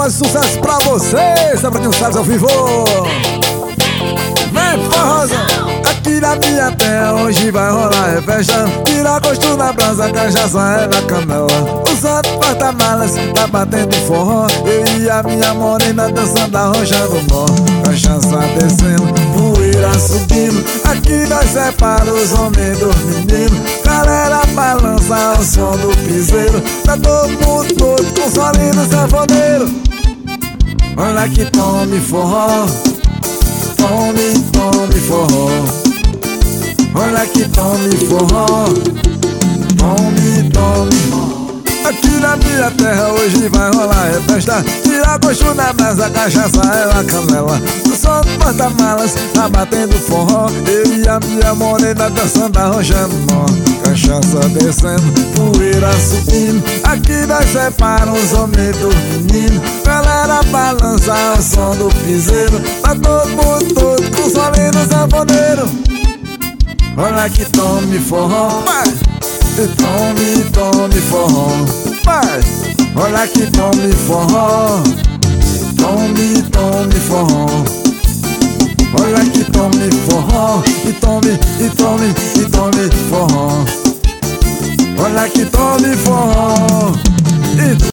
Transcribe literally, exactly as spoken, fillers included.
mais sucesso pra vocês, pra quem não sabe ao vivo. Vem, forrozão! Aqui na minha terra hoje vai rolar é festa. Tira gosto na brasa, cachaça é na canela. O santo porta-malas tá batendo forró. Eu e a minha morena dançando, arrochando nó. Cachaça descendo, poeira subindo. Aqui nós separa os homens dos meninos. Galera balança o som do piseiro. Tá todo mundo doido com o solinho do sanfoneiro. Olha que tome forró, tome, tome forró. Olha que tome forró, tome, tome forró. Aqui na minha terra hoje vai rolar é festa. Tira gosto na brasa, cachaça é na canela. O som do porta-malas tá batendo forró. Eu e a minha morena dançando, arrochando nó. Cachaça descendo, poeira subindo. Aqui nós separa os homens dos meninos. Galera balança o som do piseiro. Tá todo mundo todo com o solinho do sanfoneiro. Olha que tome forró, vai. E tome, tome forró, vai. Olha que tome forró, tome, tome forró. Olha que tome forró, e tome, e tome, e tome forró. Olha que tome forró.